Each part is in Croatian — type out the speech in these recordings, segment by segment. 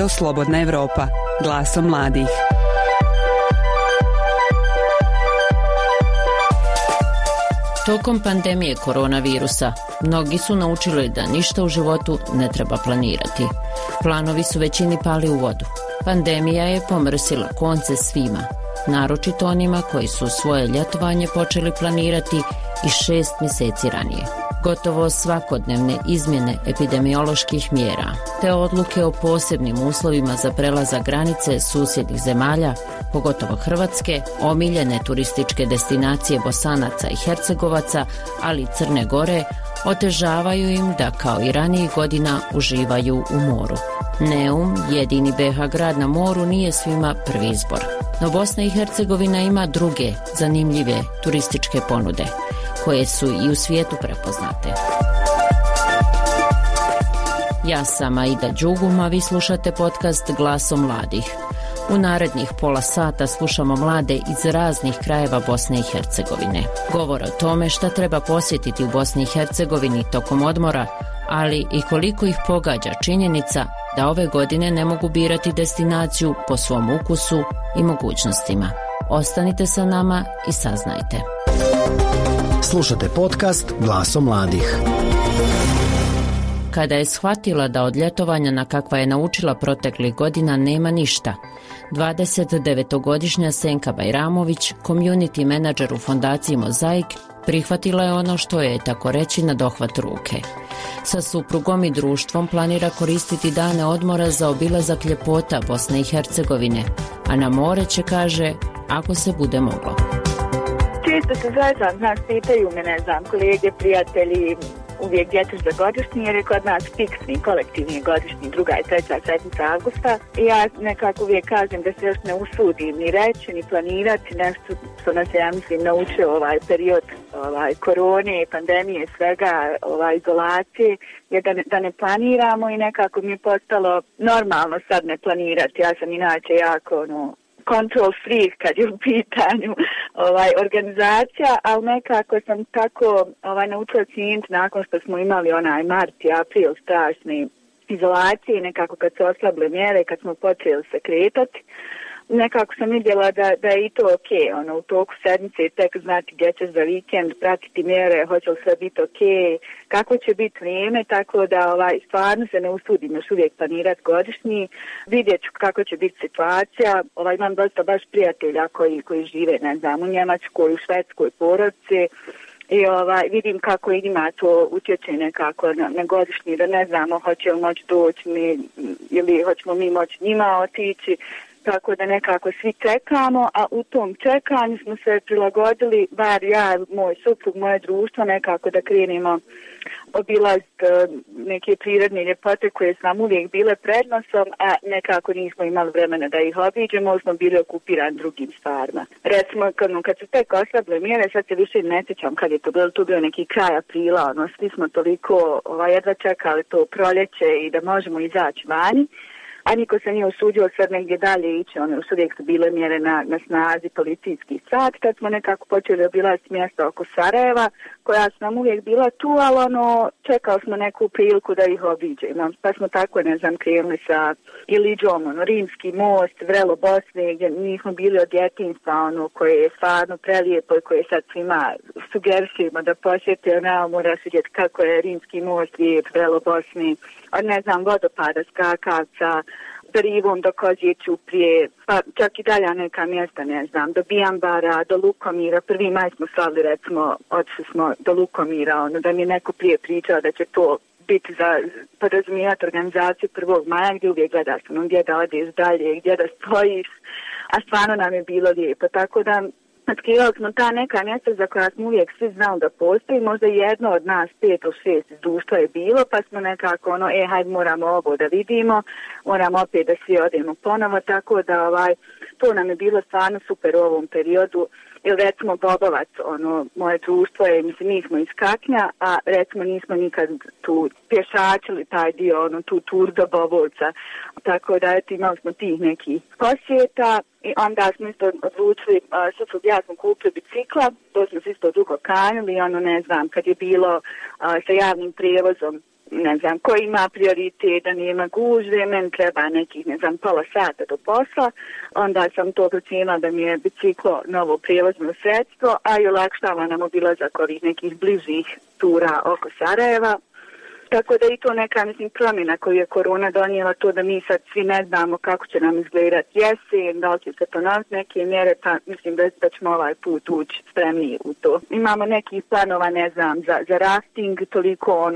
Radio Slobodna Evropa, glasom mladih. Tokom pandemije koronavirusa, mnogi su naučili da ništa u životu ne treba planirati. Planovi su većini pali u vodu. Pandemija je pomrsila konce svima, naročito onima koji su svoje ljetovanje počeli planirati i 6 mjeseci ranije. Gotovo svakodnevne izmjene epidemioloških mjera te odluke o posebnim uslovima za prelazak granice susjednih zemalja, pogotovo Hrvatske, omiljene turističke destinacije Bosanaca i Hercegovaca, ali i Crne Gore, otežavaju im da kao i ranijih godina uživaju u moru. Neum, jedini BiH grad na moru, nije svima prvi izbor. No Bosna i Hercegovina ima druge zanimljive turističke ponude, koje su i u svijetu prepoznate. Ja sam Aida Đugum, a vi slušate podcast Glasom mladih. U narednih pola sata slušamo mlade iz raznih krajeva Bosne i Hercegovine. Govor o tome šta treba posjetiti u Bosni i Hercegovini tokom odmora, ali i koliko ih pogađa činjenica da ove godine ne mogu birati destinaciju po svom ukusu i mogućnostima. Ostanite sa nama i saznajte. Slušate podcast Glasom mladih. Kada je shvatila da od ljetovanja na kakva je naučila proteklih godina nema ništa, 29-godišnja Senka Bajramović, community menadžer u fondaciji Mozaik, prihvatila je ono što je, tako reći, na dohvat ruke. Sa suprugom i društvom planira koristiti dane odmora za obilazak ljepota Bosne i Hercegovine, a na more će, kaže, ako se bude moglo. Često se zezam, znaš, pitaju me, ne znam, kolege, prijatelji, uvijek gdje ćeš za godišnji, jer je kod nas fiksni, kolektivni godišnji, 2. i 3. sedmica avgusta. I ja nekako uvijek kažem da se još ne usudim ni reći, ni planirati nešto što nas je, ja mislim, naučio ovaj period korone, pandemije, svega, izolacije, je da ne planiramo i nekako mi je postalo normalno sad ne planirati. Ja sam inače jako, control freak kad je u pitanju organizacija, ali nekako sam tako naučila cijeniti nakon što smo imali onaj mart i april strašne izolacije, nekako kad se oslable mjere, kad smo počeli se kretati, nekako sam vidjela da je i to ok, u toku sedmice tek znati gdje ćeš za vikend, pratiti mjere, hoće li sve biti ok, kako će biti vrijeme, tako da stvarno se ne usudim još uvijek planirati godišnji, vidjet ću kako će biti situacija. Imam dosta baš prijatelja koji žive, ne znam, u Njemačkoj, u Švedskoj, porodice, i vidim kako njima to utječe nekako na godišnji, da ne znamo hoće li moći doći ili hoćemo mi moći njima otići. Tako da nekako svi čekamo, a u tom čekanju smo se prilagodili, bar ja, moj suprug, moje društvo, nekako da krenemo obilaziti neke prirodne ljepote koje su nam uvijek bile prednosom, a nekako nismo imali vremena da ih obiđemo, smo bili okupirani drugim stvarima. Recimo, kad su tek oslable mjere, sad se više ne sjećam kad je to bio neki kraj aprila, svi smo toliko jedva čekali to proljeće i da možemo izaći vani. A niko se nije usudio sad negdje dalje ići, još uvijek su bile mjere na snazi, policijski sat, kad smo nekako počeli obilaziti mjesta oko Sarajeva, koja su nam uvijek bila tu, ali čekali smo neku priliku da ih obiđemo. Pa smo tako, ne znam, krenuli sa Iliđom, Rimski most, Vrelo Bosne, gdje nismo bili od djetinjstva, koje je stvarno prelijepo i koje sad svima sugerisimo da posjete, moraš vidjeti kako je Rimski most, lijep, Vrelo Bosne, od, ne znam, vodopada, skakavca, do Rivom, do Kozje Ćuprije, pa čak i dalje neka mjesta, ne znam, do Bijambara, do Lukomira. 1. maj smo slavili, recimo, odšli smo do Lukomira, da mi je neko prije pričao da će to biti za podrazumijevati organizaciju 1. maja, gdje uvijek gledaš gdje da odeš dalje, gdje da stojiš, a stvarno nam je bilo lijepo, tako da otkrivali smo ta neka mjesta za koja smo uvijek svi znali da postoji, možda jedno od nas 5 ili 6 iz društva je bilo, pa smo nekako hajde moramo ovo da vidimo, moramo opet da svi odemo ponovo, tako da to nam je bilo stvarno super u ovom periodu. Ili recimo Bobovac, moje društvo je, mi smo iz Kaknja, a recimo nismo nikad tu pješačili taj dio, tu tur do Bobovca. Tako da imali smo tih nekih posjeta i onda smo isto odlučili, suprug ja smo kupili bicikla, to smo se isto dugo kanjili, ne znam, kad je bilo sa javnim prijevozom koji ima prioritet, da nema gužve, meni treba nekih, pola sata do posla, onda sam to procijenila da mi je biciklo novo prijevozno sredstvo, a i olakšava nam obilazak ovih nekih bližih tura oko Sarajeva. Tako da i to neka, promjena koju je korona donijela, to da mi sad svi ne znamo kako će nam izgledati jesen, da li će se ponoviti neke mjere, pa mislim da ćemo ovaj put ući spremniji u to. Imamo nekih planova, za rafting, toliko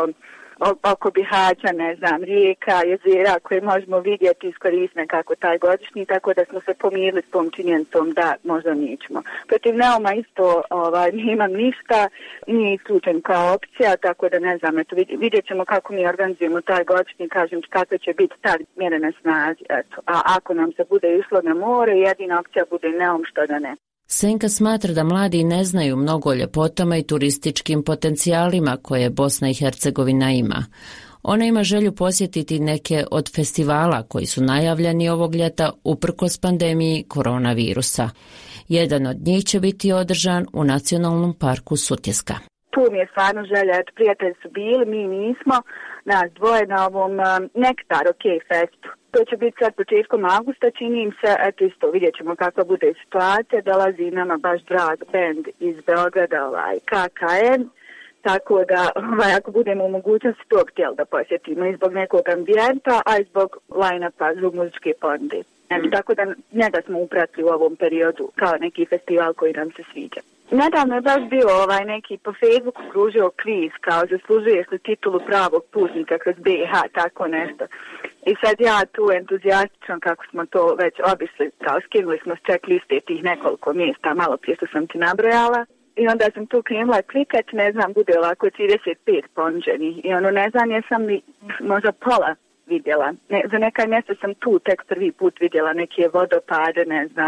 oko Bihaća, rijeka, jezera koje možemo vidjeti i iskoristiti kako taj godišnji, tako da smo se pomirili s tom činjenicom da možda nećemo. Protiv Neuma isto nemam ništa, nije isključen kao opcija, tako da vidjet ćemo kako mi organizujemo taj godišnji, kažem kakve će biti ta mjere na snazi. A ako nam se bude išlo na more, jedina opcija bude Neum, što da ne. Senka smatra da mladi ne znaju mnogo o ljepotama i turističkim potencijalima koje Bosna i Hercegovina ima. Ona ima želju posjetiti neke od festivala koji su najavljeni ovog ljeta uprkos pandemiji koronavirusa. Jedan od njih će biti održan u Nacionalnom parku Sutjeska. Tu mi je stvarno želja, prijatelji su bili, mi nismo, nas dvoje na ovom Nektar Festu. To će biti sad početkom augusta, čini im se, isto vidjet ćemo kakva bude situacija, dolazi nama baš drag band iz Beograda, KKN, tako da ako budemo u mogućnosti to htjeli da posjetimo i zbog nekog ambijenta, a i zbog line-upa, zbog muzičke ponude. Tako da njega smo upratili u ovom periodu kao neki festival koji nam se sviđa. Nedavno je baš bio neki po Facebooku kružio kviz kao zaslužuješ li titulu pravog putnika kroz BiH, tako nešto. I sad ja tu entuzijastično kako smo to već obišli, kao skinuli smo s checkliste tih nekoliko mjesta, malo prije što sam ti nabrojala. I onda sam tu krenula klikat, bude ovako 35 ponuđenih i ne znam jesam li možda pola vidjela. Za neka mjesta sam tu tek prvi put vidjela neke vodopade,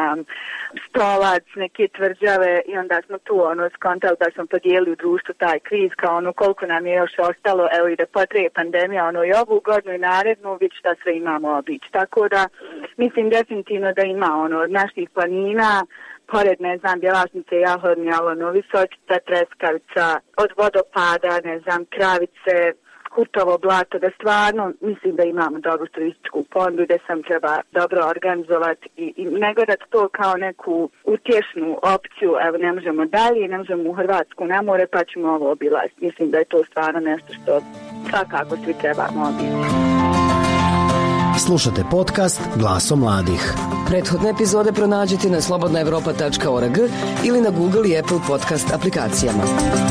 Stolac, neke tvrđave i onda smo tu skontali da smo podijelili u društvu taj kviz kao koliko nam je još ostalo, evo i da potraje pandemija, i ovu godinu i narednu, vidi šta sve imamo obići. Tako da mislim definitivno da ima od naših planina, pored, Bjelašnice, Jahornja, Visočica, Treskavica, od vodopada, Kravice, Kurtovo blato, da stvarno mislim da imamo dobru turističku ponudu, da sam treba dobro organizovati i ne gledati to kao neku utješnu opciju, evo ne možemo dalje, ne možemo u Hrvatsku na more, pa ćemo ovo obilaziti. Mislim da je to stvarno nešto što svakako svi trebamo obići. Slušate podcast Glaso mladih. Prethodne epizode pronađite na slobodnaevropa.org ili na Google i Apple podcast aplikacijama.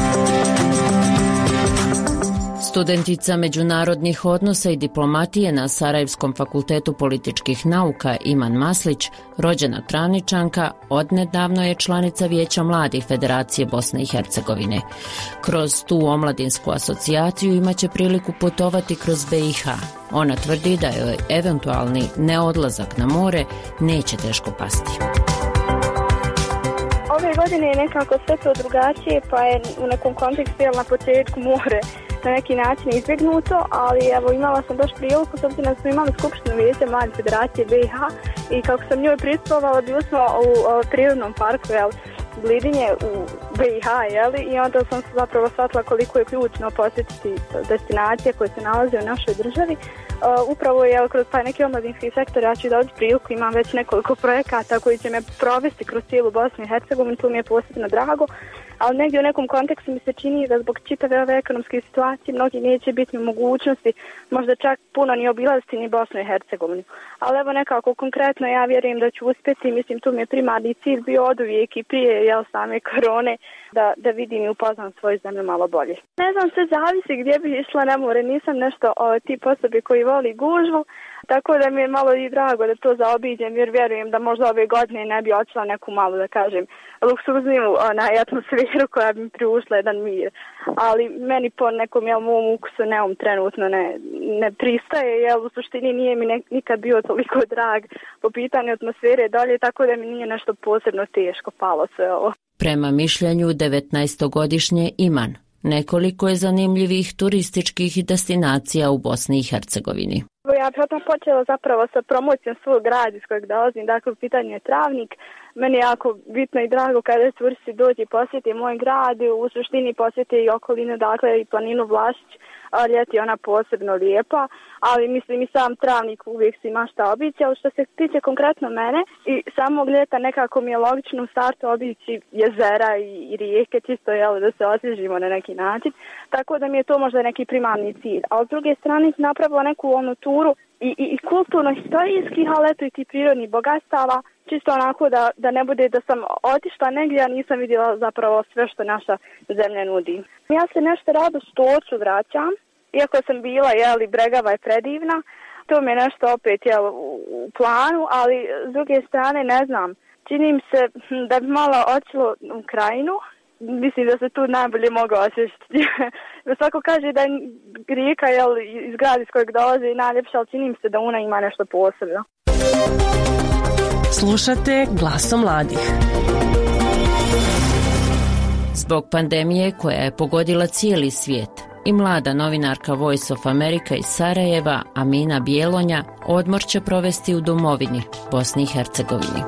Studentica međunarodnih odnosa i diplomatije na Sarajevskom fakultetu političkih nauka Iman Maslić, rođena Travničanka, odnedavno je članica Vijeća mladih Federacije Bosne i Hercegovine. Kroz tu omladinsku asocijaciju imaće priliku putovati kroz BiH. Ona tvrdi da joj eventualni neodlazak na more neće teško pasti. Ove godine je nekako sve to drugačije, pa je u nekom kontekstu na početku more na neki način izbjegnuto, ali evo imala sam baš priliku, s obzirom da smo imali skupštinu Vijeća mladih Federacije BiH i kako sam njoj pristupala, bili smo u prirodnom parku, Blidinje u BiH, i onda sam zapravo shvatila koliko je ključno posjetiti destinacije koje se nalaze u našoj državi. Upravo je kroz taj neki omladinski sektor ja ću dobiti priliku, imam već nekoliko projekata koji će me provesti kroz cijelu Bosnu i Hercegovinu, tu mi je posebno drago, ali negdje u nekom kontekstu mi se čini da zbog čitave ove ekonomske situacije mnogi neće biti u mogućnosti možda čak puno ni obilaziti ni Bosnu i Hercegovinu. Ali evo nekako konkretno ja vjerujem da ću uspjeti, mislim tu mi je primarni cilj bio oduvijek i prije same korone da vidim i upoznam svoju zemlju malo bolje. Ne znam, sve zavisi gdje bih išla na more, nisam nešto tip osobe koji voli gužvu, tako da mi je malo i drago da to zaobiđem jer vjerujem da možda ove godine ne bi otišla neku malu, da kažem, luksuzniju atmosferu koja bi mi priušla jedan mir. Ali meni po nekom mom ukusu Neum trenutno ne pristaje, u suštini nije mi nikad bio toliko drag po pitanju atmosfere dolje, tako da mi nije nešto posebno teško palo sve ovo. Prema mišljenju 19-godišnje Iman, nekoliko je zanimljivih turističkih destinacija u Bosni i Hercegovini. Ja bih odmah počela zapravo sa promocijom svog grada iz kojeg dolazim, dakle u pitanju je Travnik. meni je jako bitno i drago kada turisti dođe i posjeti moj grad, u suštini posjeti i okolinu, dakle i planinu Vlašić. Ljeti je ona posebno lijepa, ali mislim i sam Travnik uvijek si ima šta obići, ali što se tiče konkretno mene i samog ljeta nekako mi je logično u startu obići jezera i rijeke, čisto da se osvježimo na neki način, tako da mi je to možda neki primarni cilj. A s druge strane napravila neku onu turu i kulturno-historijskih, ali eto i ti prirodnih bogatstava, čisto onako da ne bude da sam otišla negdje, a nisam vidjela zapravo sve što naša zemlja nudi. Ja se nešto rado Stocu vraćam, iako sam bila, Bregava je predivna, to mi je nešto opet u planu, ali s druge strane ne znam, čini mi se da bi malo otišlo u Krajinu, mislim da se tu najbolje mogu osjećati. Svako kaže da je rijeka iz grada iz kojeg dolaze i najljepša, ali čini mi se da ona ima nešto posebno. Slušate Glasom mladih. Zbog pandemije koja je pogodila cijeli svijet, i mlada novinarka Voice of America iz Sarajeva, Amina Bjelonja, odmor će provesti u domovini, Bosni i Hercegovini.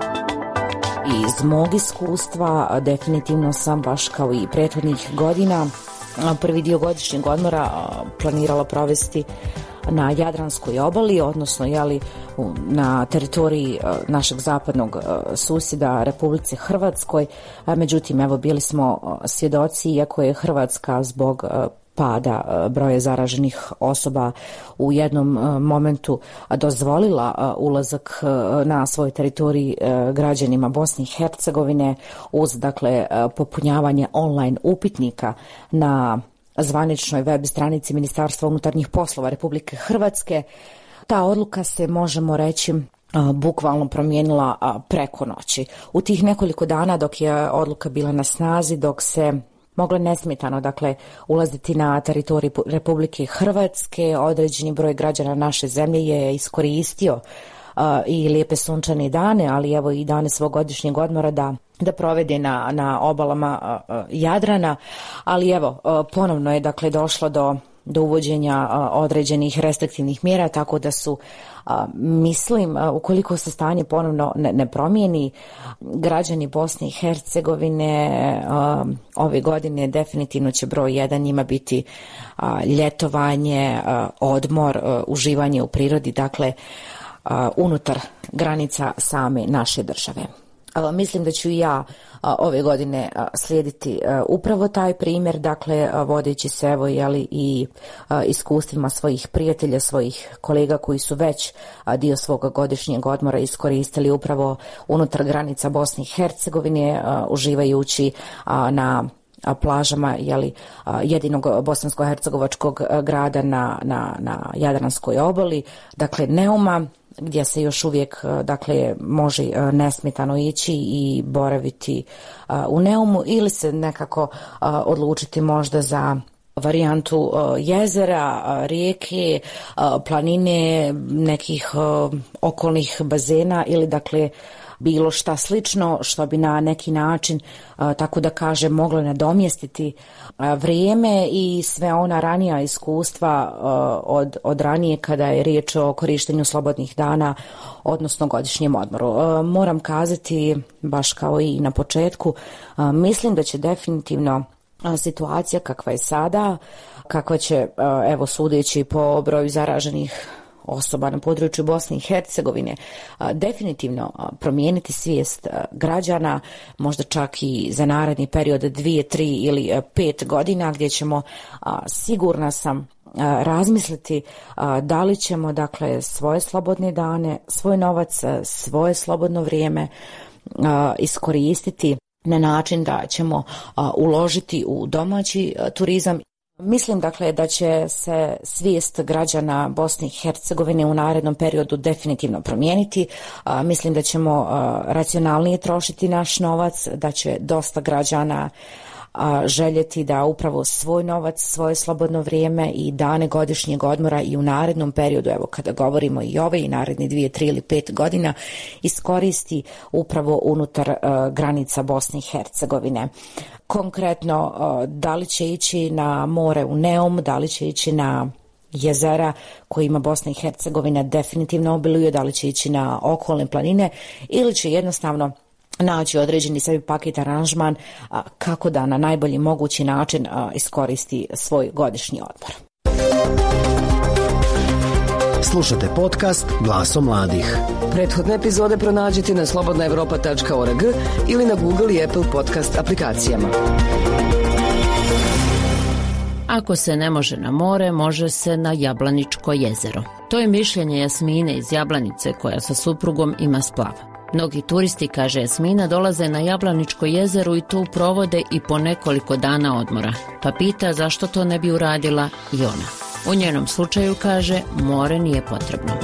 Iz mog iskustva definitivno sam baš kao i prethodnih godina prvi dio godišnjeg odmora planirala provesti na Jadranskoj obali, odnosno na teritoriji našeg zapadnog susjeda Republici Hrvatskoj. Međutim, evo bili smo svjedoci, iako je Hrvatska zbog pada broja zaraženih osoba u jednom momentu dozvolila ulazak na svoj teritorij građanima Bosne i Hercegovine uz popunjavanje online upitnika na zvaničnoj web stranici Ministarstva unutarnjih poslova Republike Hrvatske. Ta odluka se, možemo reći, bukvalno promijenila preko noći. U tih nekoliko dana dok je odluka bila na snazi, dok se moglo nesmetano ulaziti na teritorij Republike Hrvatske, određeni broj građana naše zemlje je iskoristio i lijepe sunčane dane, ali evo i dane svog godišnjeg odmora da provede na obalama Jadrana, ali evo ponovno je došlo do uvođenja određenih restriktivnih mjera, tako da su mislim, ukoliko se stanje ponovno ne promijeni, građani Bosne i Hercegovine ove godine definitivno će broj 1 njima biti ljetovanje, odmor, uživanje u prirodi, unutar granica same naše države. Mislim da ću i ja ove godine slijediti upravo taj primjer, vodeći se i iskustvima svojih prijatelja, svojih kolega koji su već dio svoga godišnjeg odmora iskoristili upravo unutar granica Bosne i Hercegovine, uživajući na plažama jedinog bosansko-hercegovačkog grada na Jadranskoj obali, Neuma, gdje se još uvijek može nesmetano ići i boraviti u Neumu, ili se nekako odlučiti možda za varijantu jezera, rijeke, planine, nekih okolnih bazena ili bilo šta slično što bi na neki način, tako da kažem, moglo nadomjestiti vrijeme i sve ona ranija iskustva od ranije kada je riječ o korištenju slobodnih dana, odnosno godišnjem odmoru. Moram kazati, baš kao i na početku, mislim da će definitivno situacija kakva je sada, kakva će, evo sudeći po broju zaraženih osoba na području Bosne i Hercegovine, definitivno promijeniti svijest građana, možda čak i za naredni period 2, 3 ili 5 godina, gdje ćemo, sigurna sam, razmisliti da li ćemo svoje slobodne dane, svoj novac, svoje slobodno vrijeme iskoristiti na način da ćemo uložiti u domaći turizam. Mislim da će se svijest građana Bosne i Hercegovine u narednom periodu definitivno promijeniti. Mislim da ćemo racionalnije trošiti naš novac, da će dosta građana željeti da upravo svoj novac, svoje slobodno vrijeme i dane godišnjeg odmora i u narednom periodu, evo kada govorimo i ove i naredni 2, 3 ili 5 godina, iskoristi upravo unutar granica Bosne i Hercegovine. Konkretno, da li će ići na more u Neum, da li će ići na jezera kojima Bosna i Hercegovina definitivno obiluje, da li će ići na okolne planine ili će jednostavno naći određeni sebi paket aranžman kako da na najbolji mogući način iskoristi svoj godišnji odmor. Slušate podcast Glasom mladih. Prethodne epizode pronađite na slobodnaevropa.org ili na Google i Apple podcast aplikacijama. Ako se ne može na more, može se na Jablaničko jezero. To je mišljenje Jasmine iz Jablanice koja sa suprugom ima splav. Mnogi turisti, kaže Jasmina, dolaze na Jablaničko jezero i tu provode i po nekoliko dana odmora. Pa pita zašto to ne bi uradila i ona. U njenom slučaju, kaže, more nije potrebno.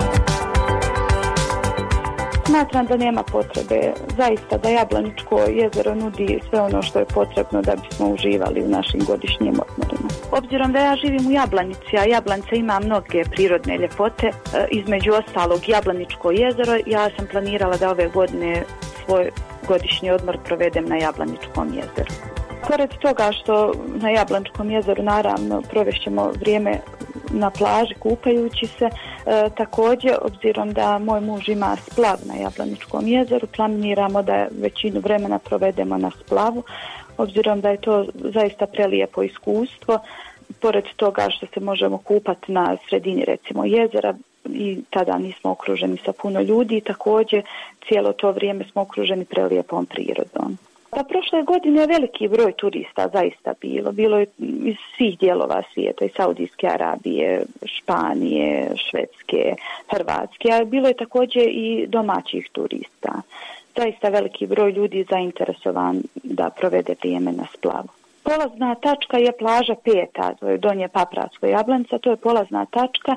Smatram da nema potrebe, zaista da Jablaničko jezero nudi sve ono što je potrebno da bismo uživali u našim godišnjim odmorima. Obzirom da ja živim u Jablanici, a Jablanica ima mnoge prirodne ljepote, između ostalog Jablaničko jezero, ja sam planirala da ove godine svoj godišnji odmor provedem na Jablaničkom jezeru. Pored toga što na Jablaničkom jezeru naravno provešćemo vrijeme na plaži kupajući se, također obzirom da moj muž ima splav na Jablaničkom jezeru, planiramo da većinu vremena provedemo na splavu, obzirom da je to zaista prelijepo iskustvo. Pored toga što se možemo kupati na sredini recimo jezera i tada nismo okruženi sa puno ljudi, također cijelo to vrijeme smo okruženi prelijepom prirodom. Pa prošle godine je veliki broj turista zaista bilo je iz svih dijelova svijeta, iz Saudijske Arabije, Španije, Švedske, Hrvatske, a bilo je također i domaćih turista. Zaista veliki broj ljudi zainteresovan da provede vrijeme na splavu. Polazna tačka je plaža 5, to je Donje Papratsko Jablanica, to je polazna tačka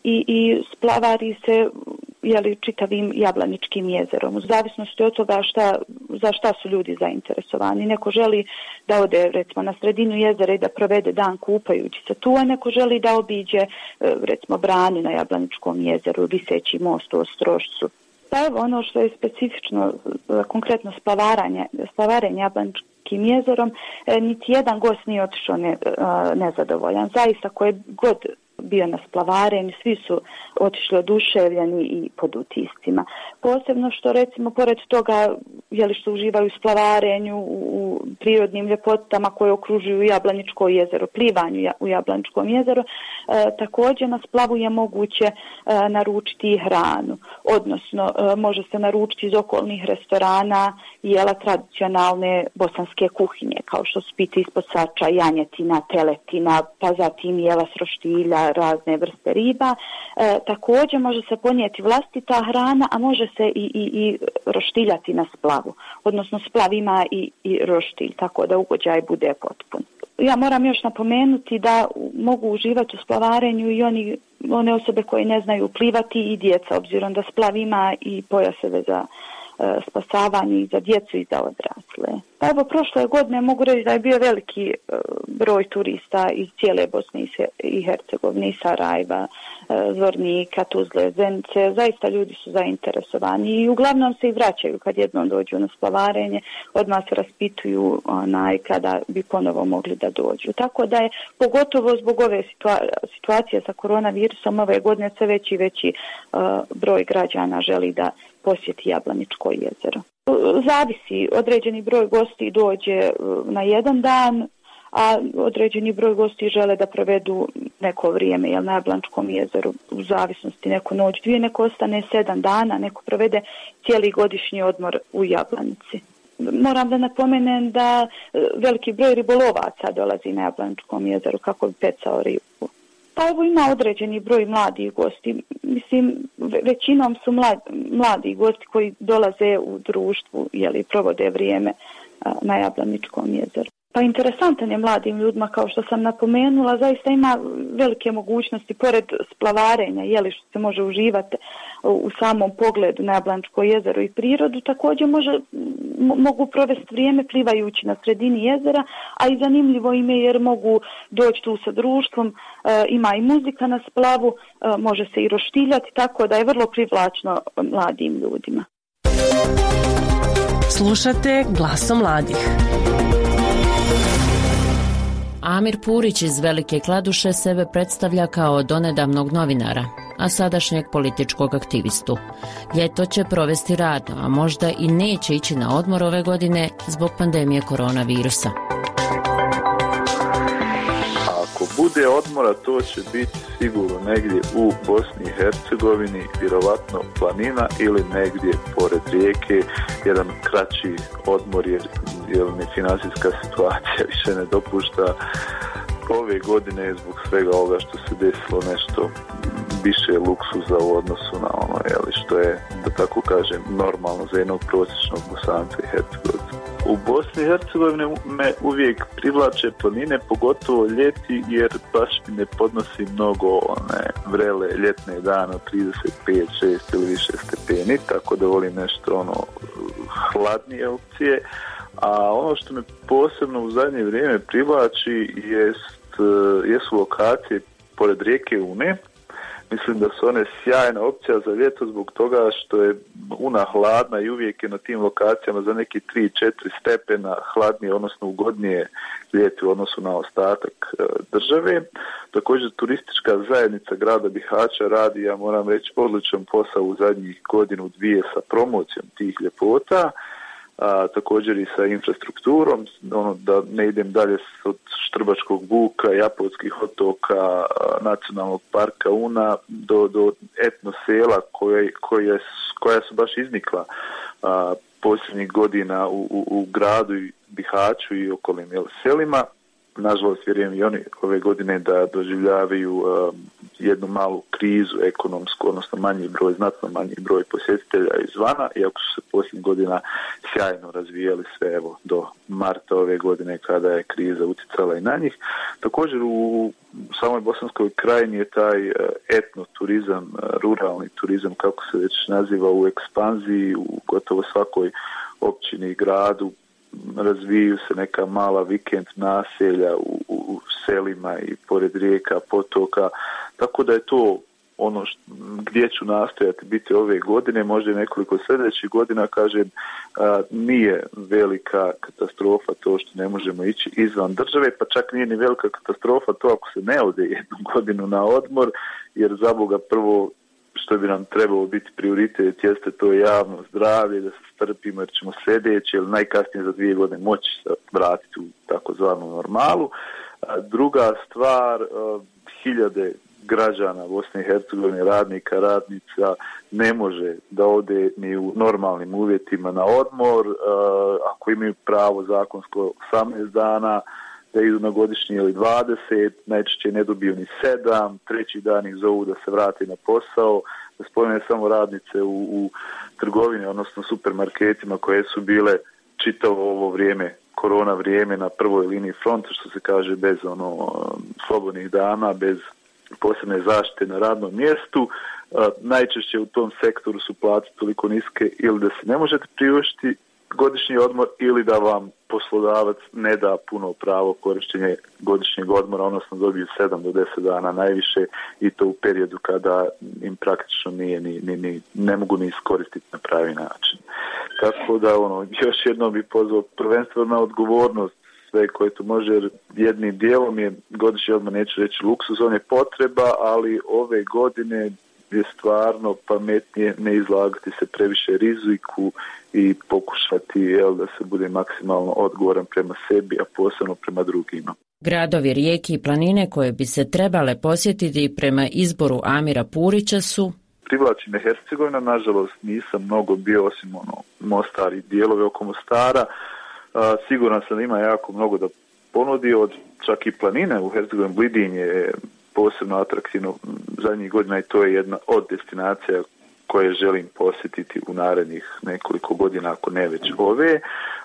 i splavari se čitavim Jablaničkim jezerom. U zavisnosti od toga za šta su ljudi zainteresovani. Neko želi da ode recimo na sredinu jezera i da provede dan kupajući se tu, a neko želi da obiđe recimo branu na Jablaničkom jezeru, viseći most u Ostrošcu. Pa evo ono što je specifično, konkretno splavarenje Jablaničkim jezerom, niti jedan gost nije otišao nezadovoljan. Zaista koje god bio na splavarenju, svi su otišli oduševljeni i pod utiscima. Posebno što recimo pored toga što uživaju u splavarenju, u prirodnim ljepotama koje okružuju Jablaničko jezero, plivanju u Jablaničkom jezeru, također na splavu je moguće naručiti hranu, odnosno može se naručiti iz okolnih restorana jela tradicionalne bosanske kuhinje, kao što su pite ispod sača, janjetina, teletina, pa zatim jela s roštilja, razne vrste riba. Također može se ponijeti vlastita hrana, a može se i roštiljati na splavu. Odnosno splav ima i roštilj, tako da ugođaj bude potpun. Ja moram još napomenuti da mogu uživati u splavarenju i one osobe koje ne znaju plivati i djeca, obzirom da splav ima i pojaseve za spasavanje i za djecu i za odrasle. Pa evo, prošle godine mogu reći da je bio veliki broj turista iz cijele Bosne i Hercegovine, i Sarajeva, Zvornika, Tuzle, Zenice. Zaista ljudi su zainteresovani i uglavnom se i vraćaju kad jednom dođu na splavarenje, odmah se raspituju kada bi ponovo mogli da dođu. Tako da je pogotovo zbog ove situacije sa koronavirusom ove godine sve veći i veći broj građana želi da posjeti Jablaničko jezero. Zavisi, određeni broj gosti dođe na jedan dan, a određeni broj gosti žele da provedu neko vrijeme na Jablaničkom jezeru, u zavisnosti neko noć, 2, neko ostane 7 dana, neko provede cijeli godišnji odmor u Jablanici. Moram da napomenem da veliki broj ribolovaca dolazi na Jablaničkom jezeru kako bi pecao ribu. Pa evo ima određeni broj mladih gosti. Mislim, većinom su mladi gosti koji dolaze u društvu, provode vrijeme na Jablaničkom jezeru. Pa interesantan je mladim ljudima, kao što sam napomenula, zaista ima velike mogućnosti, pored splavarenja, što se može uživati u samom pogledu na Jablaničko jezero i prirodu, također mogu provesti vrijeme plivajući na sredini jezera, a i zanimljivo im je jer mogu doći tu sa društvom, ima i muzika na splavu, može se i roštiljati, tako da je vrlo privlačno mladim ljudima. Slušate Glasom mladih. Amir Purić iz Velike Kladuše sebe predstavlja kao donedavnog novinara, a sadašnjeg političkog aktivistu. Ljeto će provesti radno, a možda i neće ići na odmor ove godine zbog pandemije koronavirusa. Ako bude odmora, to će biti sigurno negdje u Bosni i Hercegovini, vjerovatno planina ili negdje pored rijeke, jedan kraći odmor jer mi financijska situacija više ne dopušta. Ove godine zbog svega ovoga što se desilo nešto više luksuza u odnosu na ono što je, da tako kažem, normalno za jednog prosječnog Bosanca i Hercegovca. U Bosni i Hercegovini me uvijek privlače planine, pogotovo ljeti, jer baš mi ne podnosi mnogo vrele ljetne dane od 35, 6 ili više stepeni, tako da volim nešto hladnije opcije. A ono što me posebno u zadnje vrijeme privlači jesu lokacije pored rijeke Une. Mislim da su one sjajna opcija za ljeto zbog toga što je Una hladna i uvijek je na tim lokacijama za neki 3-4 stepena hladnije, odnosno ugodnije ljeti u odnosu na ostatak države. Također turistička zajednica grada Bihaća radi, ja moram reći, odličan posao u zadnjih godinu, dvije sa promocijom tih ljepota. Također i sa infrastrukturom, da ne idem dalje od Štrbačkog buka, Japonskih otoka, nacionalnog parka Una do etno sela koja su baš iznikla posljednjih godina u gradu i Bihaću i okolnim selima. Nažalost, vjerujem i oni ove godine da doživljavaju jednu malu krizu ekonomsku, odnosno znatno manji broj posjetitelja izvana, iako su se posljednjih godina sjajno razvijali sve do marta ove godine kada je kriza utjecala i na njih. Također u samoj Bosanskoj krajini je taj etnoturizam, ruralni turizam, kako se već naziva, u ekspanziji, u gotovo svakoj općini i gradu. Razviju se neka mala vikend naselja u selima i pored rijeka, potoka, tako da je to ono gdje ću nastojati biti ove godine, možda i nekoliko sljedećih godina, kažem, nije velika katastrofa to što ne možemo ići izvan države, pa čak nije ni velika katastrofa to ako se ne ode jednu godinu na odmor, jer za Boga prvo što bi nam trebalo biti prioritet jeste to javno zdravlje, da se strpimo jer ćemo sljedeće ili najkasnije za 2 godine moći se vratiti u takozvanu normalu. Druga stvar, hiljade građana Bosne i Hercegovine, radnika, radnica, ne može da ode ni u normalnim uvjetima na odmor, ako imaju pravo zakonsko 18 dana, da idu na godišnji ili 20, najčešće ne dobiju ni 7, treći dan ih zovu da se vrati na posao, da spomene samo radnice u trgovini, odnosno supermarketima koje su bile čitavo ovo vrijeme, korona vrijeme, na prvoj liniji fronta, što se kaže, bez slobodnih dana, bez posebne zaštite na radnom mjestu. Najčešće u tom sektoru su plate toliko niske ili da se ne možete priuštiti godišnji odmor ili da vam poslodavac ne da puno pravo korištenje godišnjeg odmora, odnosno dobiju 7 do 10 dana najviše, i to u periodu kada im praktično nije ne mogu ni iskoristiti na pravi način. Tako da još jednom bih pozvao prvenstveno na odgovornost sve koje to može, jer jednim dijelom je godišnji odmor, neću reći luksuz, on je potreba, ali ove godine je stvarno pametnije ne izlagati se previše riziku i pokušati da se bude maksimalno odgovoran prema sebi, a posebno prema drugima. Gradovi, rijeke i planine koje bi se trebale posjetiti prema izboru Amira Purića su: privlači me Hercegovina, nažalost nisam mnogo bio osim Mostar i dijelovi oko Mostara. Siguran sam da ima jako mnogo da ponudi, od čak i planine u Hercegovini. Blidinj je posebno atraktivno zadnjih godina i to je jedna od destinacija koje želim posjetiti u narednih nekoliko godina, ako ne već ove.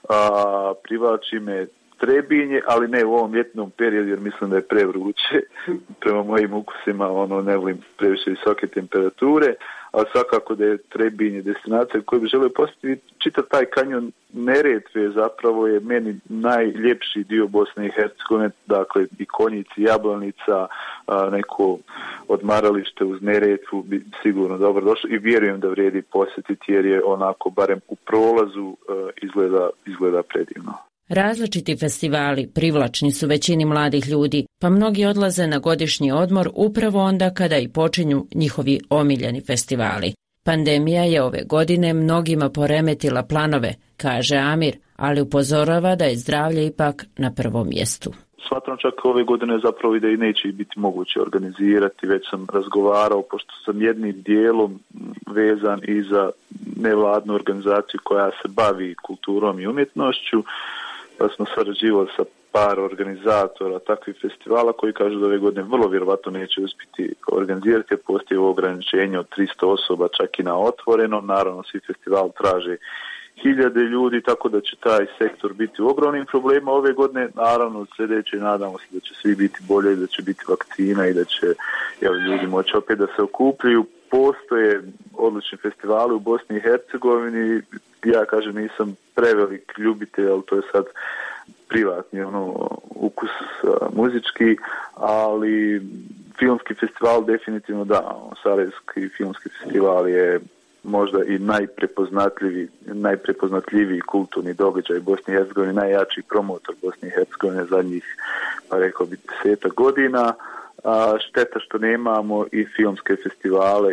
Privlači me Trebinje, ali ne u ovom ljetnom periodu jer mislim da je prevruće prema mojim ukusima, ne volim previše visoke temperature, ali svakako da je Trebinje destinacija koju bi želio posjetiti. Čitav taj kanjon Neretve zapravo je meni najljepši dio Bosne i Hercegovine, dakle i Konjici, Jablanica, neko odmaralište uz Neretvu bi sigurno dobro došlo i vjerujem da vrijedi posjetiti jer je onako barem u prolazu izgleda predivno. Različiti festivali privlačni su većini mladih ljudi, pa mnogi odlaze na godišnji odmor upravo onda kada i počinju njihovi omiljeni festivali. Pandemija je ove godine mnogima poremetila planove, kaže Amir, ali upozorava da je zdravlje ipak na prvom mjestu. Smatram čak ove godine zapravo i da i neće biti moguće organizirati, već sam razgovarao, pošto sam jednim dijelom vezan i za nevladnu organizaciju koja se bavi kulturom i umjetnošću, pa smo sarađivali sa par organizatora takvih festivala koji kažu da ove godine vrlo vjerovatno neće uspjeti organizirati, jer postoji ograničenje od 300 osoba čak i na otvoreno. Naravno, svi festivali traže 1000 ljudi, tako da će taj sektor biti u ogromnim problemima ove godine. Naravno, sljedeće nadamo se da će svi biti bolje, da će biti vakcina i da će ljudi moći opet da se okupljaju. Postoje odlični festivali u Bosni i Hercegovini. Ja kažem, nisam prevelik ljubitelj, ali to je sad privatni ukus muzički, ali filmski festival definitivno da. Sarajevski filmski festival je možda i najprepoznatljiviji kulturni događaj Bosne i Hercegovine, najjači promotor Bosne i Hercegovine zadnjih, pa rekao bi, 10 godina. Šteta što nemamo i filmske festivale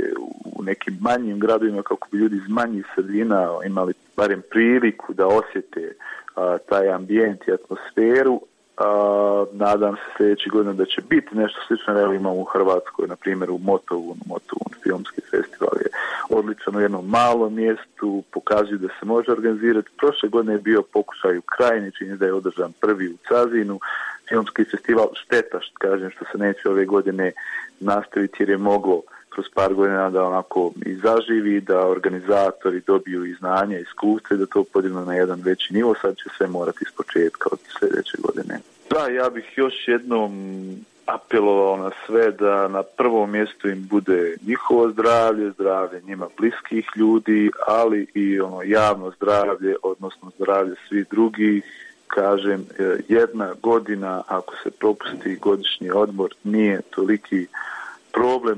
u nekim manjim gradovima, kako bi ljudi iz manjih sredina imali barem priliku da osjete taj ambijent i atmosferu. Nadam se sljedeći godina da će biti nešto slično. Evo imamo u Hrvatskoj, na primjer u Motovun filmski festival je odličan u jednom malom mjestu, pokazuje da se može organizirati. Prošle godine je bio pokušaj u Krajini, čini da je održan prvi u Cazinu filmski festival. Šteta što se neće ove godine nastaviti, jer je moglo kroz par godina da onako i zaživi, da organizatori dobiju i znanja, iskustva i da to podignu na jedan veći nivo. Sad će sve morati iz početka od sljedeće godine. Da, ja bih još jednom apelovao na sve da na prvom mjestu im bude njihovo zdravlje, zdravlje njima bliskih ljudi, ali i javno zdravlje, odnosno zdravlje svih drugih. Kažem, jedna godina, ako se propusti godišnji odmor, nije toliki problem,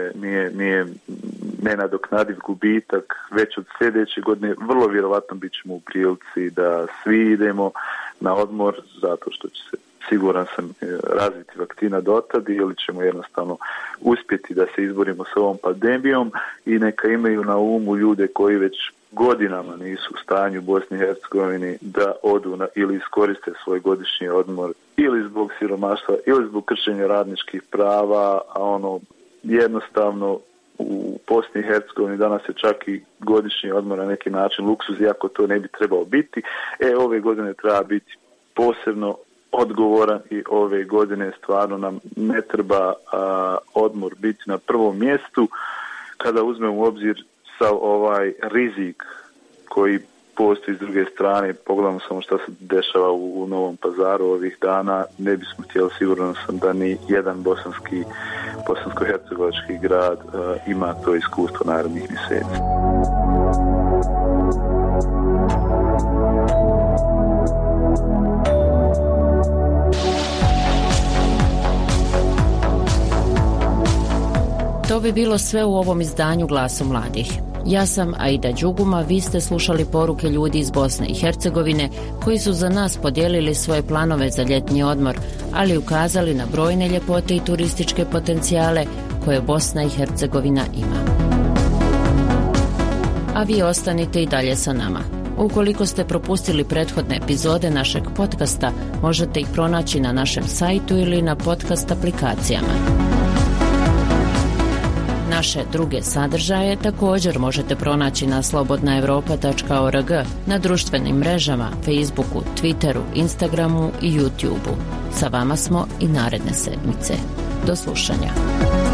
nije nenadoknadiv gubitak. Već od sljedeće godine vrlo vjerovatno bit ćemo u prilici da svi idemo na odmor, zato što će se, siguran sam, razviti vakcina dotad, ili ćemo jednostavno uspjeti da se izborimo s ovom pandemijom. I neka imaju na umu ljude koji već godinama nisu u stanju u Bosni i Hercegovini da odu ili iskoriste svoj godišnji odmor, ili zbog siromaštva, ili zbog kršenja radničkih prava, a jednostavno u Bosni i Hercegovini danas je čak i godišnji odmor na neki način luksuz, iako to ne bi trebao biti. Ove godine treba biti posebno odgovoran i ove godine stvarno nam ne treba odmor biti na prvom mjestu. Kada uzmemo u obzir sav ovaj rizik koji postoji s druge strane, pogledamo samo što se dešava u Novom Pazaru ovih dana, ne bismo htjeli, sigurno sam, da ni jedan bosansko-hercegovački grad ima to iskustvo narednih mjeseci. To bi bilo sve u ovom izdanju Glasu mladih. Ja sam Aida Đuguma, vi ste slušali poruke ljudi iz Bosne i Hercegovine koji su za nas podijelili svoje planove za ljetni odmor, ali ukazali na brojne ljepote i turističke potencijale koje Bosna i Hercegovina ima. A vi ostanite i dalje sa nama. Ukoliko ste propustili prethodne epizode našeg podcasta, možete ih pronaći na našem sajtu ili na podcast aplikacijama. Naše druge sadržaje također možete pronaći na slobodnaevropa.org, na društvenim mrežama, Facebooku, Twitteru, Instagramu i YouTubeu. Sa vama smo i naredne sedmice. Do slušanja.